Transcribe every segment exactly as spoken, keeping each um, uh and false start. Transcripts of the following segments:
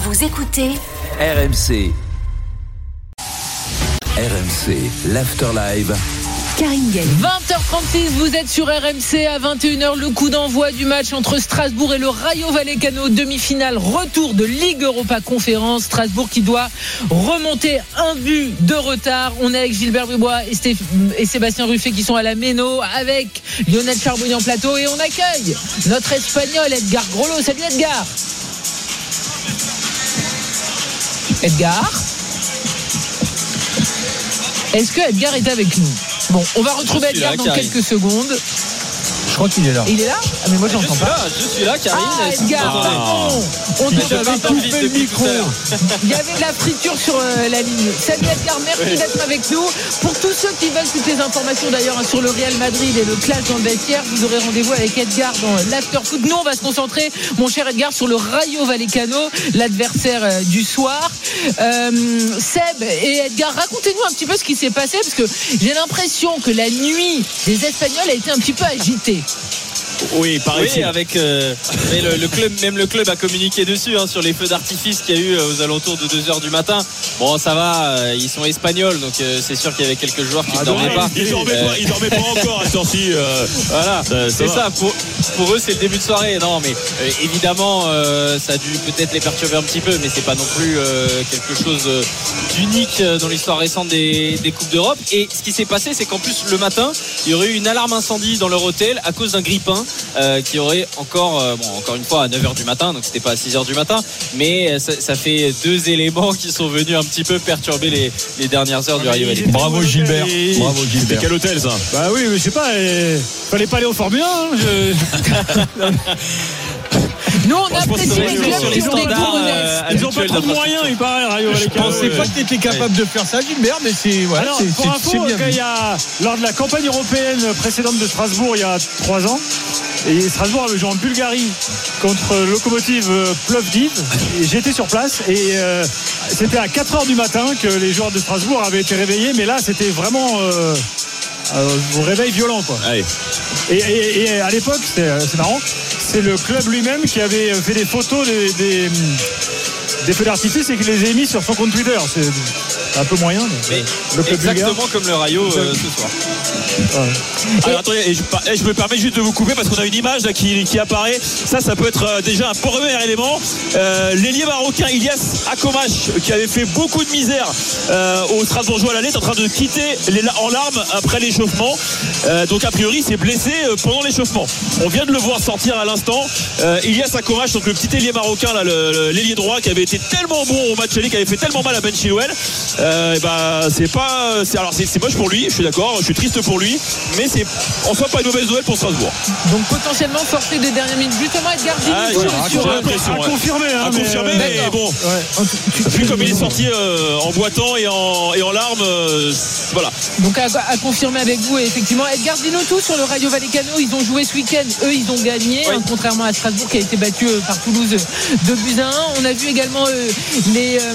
Vous écoutez R M C. R M C, l'After Live. Karine Galli. vingt heures trente-six, vous êtes sur R M C. À vingt et une heures, le coup d'envoi du match entre Strasbourg et le Rayo Vallecano, demi-finale, retour de Ligue Europa Conférence. Strasbourg qui doit remonter un but de retard. On est avec Gilbert Bribois et, Stéf- et Sébastien Ruffet qui sont à la Méno, avec Lionel Charbonnier en plateau, et on accueille notre Espagnol Edgar Grollo. Salut Edgar. Edgar, est-ce que Edgar est avec nous? Bon, on va retrouver Edgar dans quelques secondes. Je crois qu'il est là. Il est là? Ah mais moi je l'entends pas. Là, je suis là, Karine. Ah Edgar, pardon. On Il te avait coupé le micro. Il y avait de la friture sur euh, la ligne. Salut Edgar, merci oui. d'être avec nous. Pour tous ceux qui veulent toutes les informations d'ailleurs hein, sur le Real Madrid et le clash dans le vestiaire, vous aurez rendez-vous avec Edgar dans l'After Foot. Nous on va se concentrer, mon cher Edgar, sur le Rayo Vallecano, l'adversaire euh, du soir. euh, Seb et Edgar, racontez-nous un petit peu ce qui s'est passé, parce que j'ai l'impression que la nuit des Espagnols a été un petit peu agitée. Oui, pareil. Oui, avec euh, mais le, le club, même le club a communiqué dessus hein, sur les feux d'artifice qu'il y a eu euh, aux alentours de deux heures du matin. Bon, ça va, euh, ils sont espagnols, donc euh, c'est sûr qu'il y avait quelques joueurs qui ne ah, dormaient pas. Ils dormaient euh, pas, ils dormaient pas encore à cette heure-ci. Euh, voilà, ça, ça c'est va. ça. Pour, pour eux, c'est le début de soirée. Non, mais euh, évidemment, euh, ça a dû peut-être les perturber un petit peu, mais c'est pas non plus euh, quelque chose euh, d'unique dans l'histoire récente des, des coupes d'Europe. Et ce qui s'est passé, c'est qu'en plus le matin, il y aurait eu une alarme incendie dans leur hôtel à cause d'un grippin. Euh, qui aurait encore euh, bon, encore une fois à neuf heures du matin, donc c'était pas à six heures du matin, mais ça, ça fait deux éléments qui sont venus un petit peu perturber les, les dernières heures du Rayo Vallecano. Bravo Gilbert, bravo Gilbert. C'était quel hôtel ça? Bah oui, mais je sais pas, il fallait pas aller au Formule un hein, je... Nous on apprécie les clubs qui ont des euh, Ils ont pas trop de moyens, il paraît, Rayo Vallecano. Je pensais pas que tu étais capable de faire ça, Gilbert, mais c'est voilà. Alors, c'est, pour c'est, info, c'est bien. il y a, lors de la campagne européenne précédente de Strasbourg, il y a trois ans, et Strasbourg avait joué en Bulgarie contre Lokomotiv Plovdiv. Et j'étais sur place et euh, c'était à quatre heures du matin que les joueurs de Strasbourg avaient été réveillés, mais là c'était vraiment euh, euh, au réveil violent quoi. Allez. Et, et, et à l'époque, c'est, c'est marrant, c'est le club lui-même qui avait fait des photos des, des, des feux d'artifice et qui les a mis sur son compte Twitter. C'est un peu moyen, mais, mais le club exactement bulgare, comme le Rayo euh, ce soir. Ouais. Alors attendez, et je, et je me permets juste de vous couper parce qu'on a une image là, qui, qui apparaît. Ça, ça peut être euh, déjà un premier élément. Euh, l'ailier marocain Ilias Akomash, qui avait fait beaucoup de misère euh, au Strasbourgeois à l'aller, est en train de quitter les, en larmes après l'échauffement. Euh, donc a priori, il s'est blessé euh, pendant l'échauffement. On vient de le voir sortir à l'instant. Euh, Ilias Akomash, donc le petit ailier marocain, là, le, le, l'ailier droit, qui avait été tellement bon au match aller, qui avait fait tellement mal à Ben Chilwell. Euh, et bah, c'est pas, c'est, alors c'est, c'est moche pour lui. Je suis d'accord, je suis triste pour lui, mais c'est en soi pas une mauvaise nouvelle pour Strasbourg. Donc potentiellement forfait de dernière minute. Justement, Edgar, ah, sur, sur, sur, à confirmer, hein, à confirmer, mais, mais bon. Ouais. Vu comme il est sorti euh, en boitant et en, et en larmes, euh, voilà. Donc à, à confirmer avec vous, effectivement. Edgar, dis-nous tout sur le Rayo Vallecano. Ils ont joué ce week-end, eux ils ont gagné, oui. hein, contrairement à Strasbourg qui a été battu euh, par Toulouse deux buts à un. On a vu également euh, les, euh,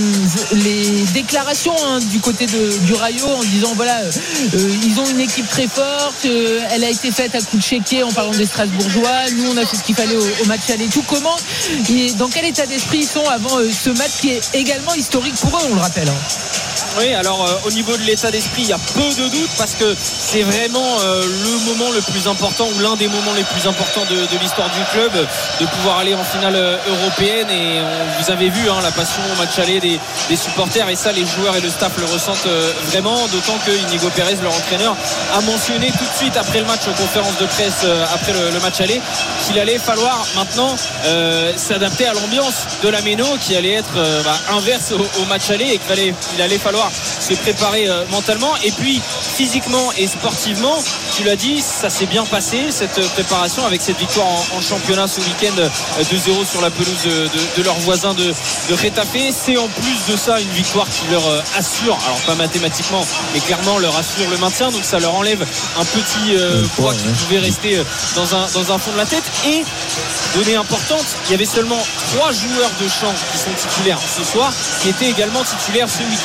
les déclarations hein, du côté de, du Rayo en disant voilà, euh, ils ont une équipe très forte, euh, elle a été faite à coup de chéquier en parlant des Strasbourgeois. Nous on a fait ce qu'il fallait au, au match aller. Tout comment, dans quel état d'esprit ils sont avant euh, ce match qui est également historique pour eux, on le rappelle hein. Oui, alors euh, au niveau de l'état d'esprit, il y a peu de doute parce que c'est vraiment euh, le moment le plus important ou l'un des moments les plus importants de, de l'histoire du club, de pouvoir aller en finale euh, européenne. Et on, vous avez vu hein, la passion au match aller des, des supporters, et ça les joueurs et le staff le ressentent euh, vraiment, d'autant que Inigo Pérez, leur entraîneur, a mentionné tout de suite après le match aux conférences de presse euh, après le, le match aller qu'il allait falloir maintenant euh, s'adapter à l'ambiance de la Méno qui allait être euh, bah, inverse au, au match aller, et qu'il allait, il allait falloir se préparer euh, mentalement et puis physiquement et sportivement. Tu l'as dit, ça s'est bien passé cette préparation avec cette victoire en, en championnat ce week-end euh, deux zéro sur la pelouse de, de, de leurs voisins de, de Getafe. C'est en plus de ça une victoire qui leur euh, assure, alors pas mathématiquement mais clairement leur assure le maintien, donc ça leur enlève un petit euh, poids ouais, qui ouais. pouvait rester euh, dans un, dans un fond de la tête. Et donnée importante, il y avait seulement trois joueurs de champ qui sont titulaires ce soir qui étaient également titulaires ce week-end, donc ils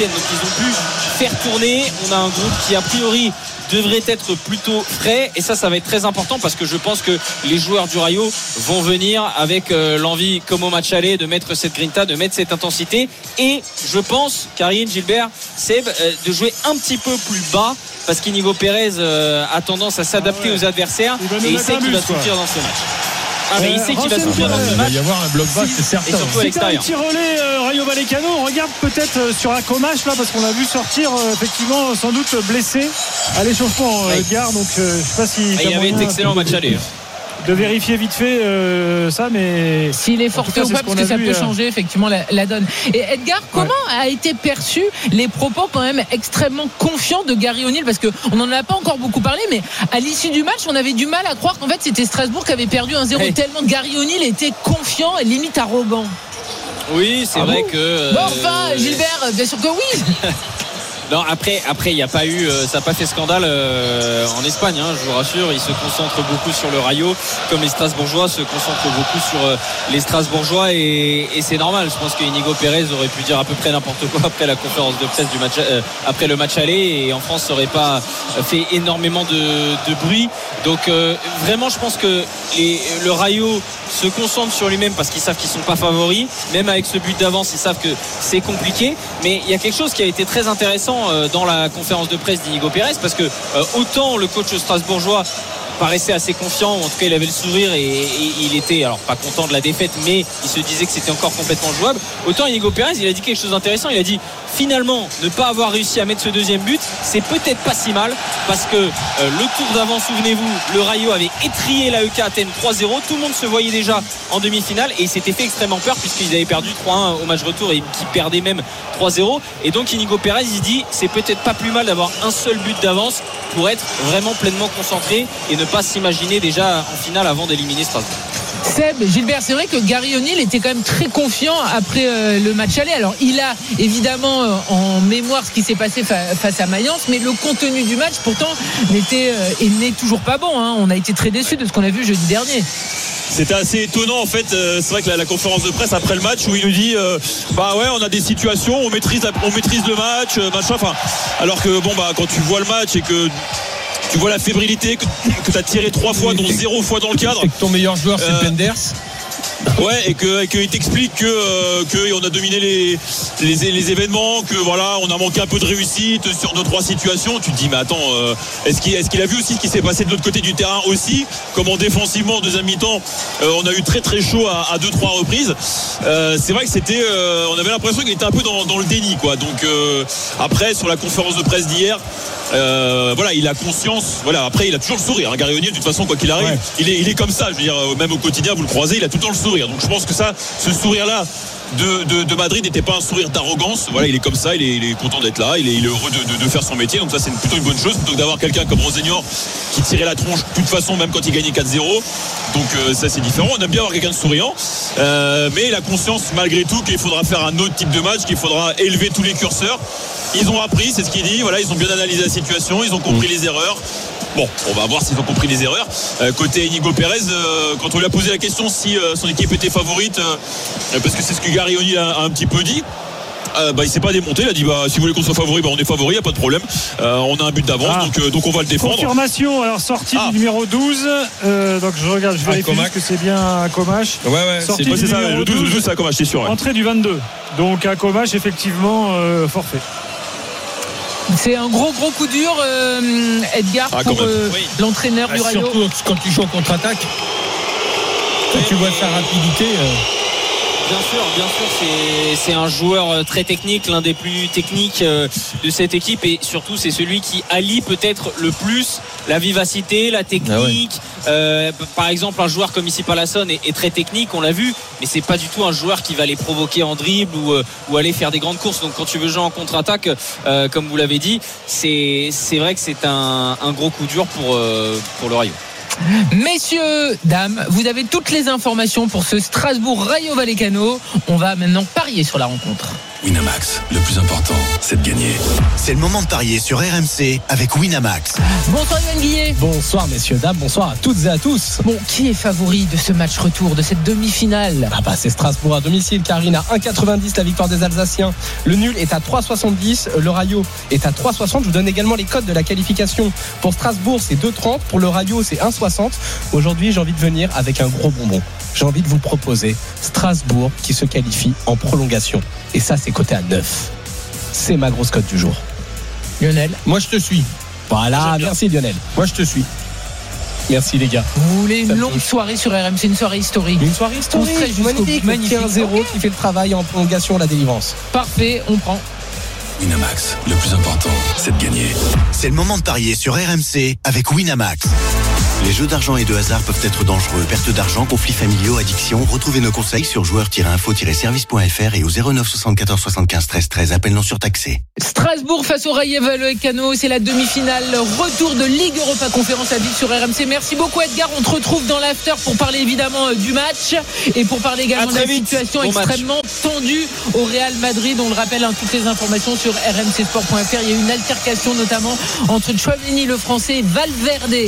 ont pu faire tourner. On a un groupe qui a priori devrait être plutôt frais, et ça ça va être très important parce que je pense que les joueurs du Rayo vont venir avec euh, l'envie comme au match aller de mettre cette grinta, de mettre cette intensité, et je pense, Karine, Gilbert, Seb, euh, de jouer un petit peu plus bas parce qu'Inigo Pérez euh, a tendance à s'adapter ah ouais. aux adversaires et il sait qu'il va souffrir dans ce match. Ah mais euh, il sait qu'il va souffrir dans ce match. Il va y avoir un bloc bas, c'est certain. Et surtout à l'extérieur. C'est un petit relais euh, Rayo Vallecano. On regarde peut-être euh, sur Akomash là parce qu'on l'a vu sortir euh, effectivement sans doute blessé à l'échauffement euh, Edgar. Donc euh, je sais pas si ah, il avait été excellent match aller. De vérifier vite fait euh, ça, mais s'il est forfait ou pas, parce que ça vu, peut euh... changer effectivement la, la donne. Et Edgar, comment ouais. a été perçu les propos quand même extrêmement confiants de Gary O'Neill, parce que on n'en a pas encore beaucoup parlé, mais à l'issue du match, on avait du mal à croire qu'en fait c'était Strasbourg qui avait perdu un zéro, hey. tellement Gary O'Neill était confiant et limite arrogant. Oui, c'est ah vrai bon que. Euh... Bon, enfin, Gilbert, bien sûr que oui. Non, après, après, il n'y a pas eu, euh, ça n'a pas fait scandale euh, en Espagne. Hein, je vous rassure, ils se concentrent beaucoup sur le Rayo, comme les Strasbourgeois se concentrent beaucoup sur euh, les Strasbourgeois, et, et c'est normal. Je pense que Inigo Pérez aurait pu dire à peu près n'importe quoi après la conférence de presse du match, euh, après le match aller, et en France, ça n'aurait pas fait énormément de, de bruit. Donc, euh, vraiment, je pense que les, le Rayo se concentre sur lui-même parce qu'ils savent qu'ils ne sont pas favoris. Même avec ce but d'avance, ils savent que c'est compliqué. Mais il y a quelque chose qui a été très intéressant dans la conférence de presse d'Inigo Pérez, parce que euh, autant le coach strasbourgeois paraissait assez confiant, en tout cas il avait le sourire et, et, et il était alors pas content de la défaite, mais il se disait que c'était encore complètement jouable. Autant Inigo Pérez, il a dit quelque chose d'intéressant. Il a dit finalement ne pas avoir réussi à mettre ce deuxième but, c'est peut-être pas si mal, parce que euh, le tour d'avant, souvenez-vous, le Rayo avait étrié l'A E K Athènes trois zéro, tout le monde se voyait déjà en demi-finale et il s'était fait extrêmement peur puisqu'ils avaient perdu trois un au match retour et qu'ils perdaient même trois zéro, et donc Inigo Pérez il dit c'est peut-être pas plus mal d'avoir un seul but d'avance pour être vraiment pleinement concentré et ne pas s'imaginer déjà en finale avant d'éliminer Strasbourg. Seb, Gilbert, c'est vrai que Gary O'Neill était quand même très confiant après euh, le match aller. Alors il a évidemment euh, en mémoire ce qui s'est passé fa- face à Mayence, mais le contenu du match pourtant n'était euh, et n'est toujours pas bon, hein. On a été très déçus de ce qu'on a vu jeudi dernier. C'était assez étonnant en fait. Euh, c'est vrai que la, la conférence de presse après le match où il nous dit euh, bah ouais, on a des situations, on maîtrise, on maîtrise le match, euh, machin. Enfin, alors que bon bah quand tu vois le match et que tu vois la fébrilité, que, que tu as tiré trois fois, dont zéro fois dans le cadre. Et que ton meilleur joueur, c'est euh, Penders. Ouais, et que qu'il t'explique que euh, que on a dominé les, les les événements, que voilà, on a manqué un peu de réussite sur deux trois situations. Tu te dis mais attends, euh, est-ce qu'il est-ce qu'il a vu aussi ce qui s'est passé de l'autre côté du terrain aussi, comment défensivement en deuxième mi-temps euh, on a eu très très chaud à, à deux trois reprises. Euh, c'est vrai que c'était euh, on avait l'impression qu'il était un peu dans, dans le déni quoi. Donc euh, après sur la conférence de presse d'hier, euh, voilà, il a conscience, voilà, après il a toujours le sourire, hein, Gary O'Neill de toute façon quoi qu'il arrive, ouais. il est il est comme ça, je veux dire même au quotidien vous le croisez, il a tout le temps le sourire. Donc je pense que ça, ce sourire-là de, de, de Madrid n'était pas un sourire d'arrogance. Voilà, il est comme ça, il est, il est content d'être là, il est, il est heureux de, de, de faire son métier. Donc ça, c'est plutôt une bonne chose, plutôt que d'avoir quelqu'un comme Rosenior qui tirait la tronche de toute façon, même quand il gagnait quatre zéro. Donc euh, ça, c'est différent. On aime bien avoir quelqu'un de souriant, euh, mais la conscience malgré tout qu'il faudra faire un autre type de match, qu'il faudra élever tous les curseurs. Ils ont appris, c'est ce qu'il dit. Voilà, ils ont bien analysé la situation, ils ont compris les erreurs. Bon, on va voir s'ils ont compris les erreurs. Euh, côté Inigo Pérez, euh, quand on lui a posé la question si euh, son équipe était favorite, euh, parce que c'est ce que Gary O'Neill a, a un petit peu dit, euh, bah, il s'est pas démonté. Il a dit bah, si vous voulez qu'on soit favori, bah, on est favori, il n'y a pas de problème. Euh, on a un but d'avance, ah. donc, euh, donc on va le défendre. Confirmation, alors sortie ah. du numéro douze. Euh, donc je regarde, je vérifie juste que c'est bien Akomash. Ouais, ouais, sortie c'est, du c'est ça, le douze, douze, c'est Akomash, c'est sûr. Ouais. Entrée du vingt-deux. Donc Akomash, effectivement, euh, forfait. C'est un gros gros coup dur, euh, Edgar, ah, pour euh, oui. l'entraîneur ah, du Rayo. Surtout quand tu joues en contre-attaque, quand oui, tu vois sa rapidité. Euh... Bien sûr, bien sûr, c'est, c'est un joueur très technique, l'un des plus techniques de cette équipe, et surtout c'est celui qui allie peut-être le plus la vivacité, la technique. Ah ouais. euh, par exemple, un joueur comme ici Palasson est, est très technique, on l'a vu, mais c'est pas du tout un joueur qui va les provoquer en dribble ou, ou aller faire des grandes courses. Donc quand tu veux jouer en contre-attaque, euh, comme vous l'avez dit, c'est, c'est vrai que c'est un, un gros coup dur pour, euh, pour le Rayo. Messieurs, dames, vous avez toutes les informations pour ce Strasbourg Rayo Vallecano. On va maintenant parier sur la rencontre. Winamax, le plus important, c'est de gagner. C'est le moment de parier sur R M C avec Winamax. Bonsoir Yann Guillet. Bonsoir messieurs, dames, bonsoir à toutes et à tous. Bon, qui est favori de ce match retour, de cette demi-finale? Ah bah c'est Strasbourg à domicile, Karine à un virgule quatre-vingt-dix la victoire des Alsaciens. Le nul est à trois virgule soixante-dix, le Rayo est à trois virgule soixante. Je vous donne également les codes de la qualification. Pour Strasbourg, c'est deux virgule trente, pour le Rayo, c'est un virgule soixante. Aujourd'hui, j'ai envie de venir avec un gros bonbon. J'ai envie de vous proposer Strasbourg qui se qualifie en prolongation. Et ça, c'est coté à neuf. C'est ma grosse cote du jour. Lionel? Moi, je te suis. Voilà, merci Lionel. Moi, je te suis. Merci les gars. Vous voulez une Ça longue touche. soirée sur R M C, une soirée historique? Une soirée historique, On serait jusqu'au magnifique, magnifique. un zéro qui fait le travail en prolongation, la délivrance. Parfait, on prend. Winamax, le plus important, c'est de gagner. C'est le moment de parier sur R M C avec Winamax. Les jeux d'argent et de hasard peuvent être dangereux. Perte d'argent, conflits familiaux, addiction. Retrouvez nos conseils sur joueurs tiret info tiret service point f r et au zéro neuf soixante-quatorze soixante-quinze treize treize. Appel non surtaxé. Strasbourg face au Rayo Vallecano, c'est la demi-finale. Retour de Ligue Europa Conférence à vivre sur R M C. Merci beaucoup Edgar. On te retrouve dans l'after pour parler évidemment du match et pour parler également de la situation bon extrêmement tendue au Real Madrid. On le rappelle, hein, toutes les informations sur r m c sport point f r. Il y a eu une altercation notamment entre Tchouaméni le français et Valverde.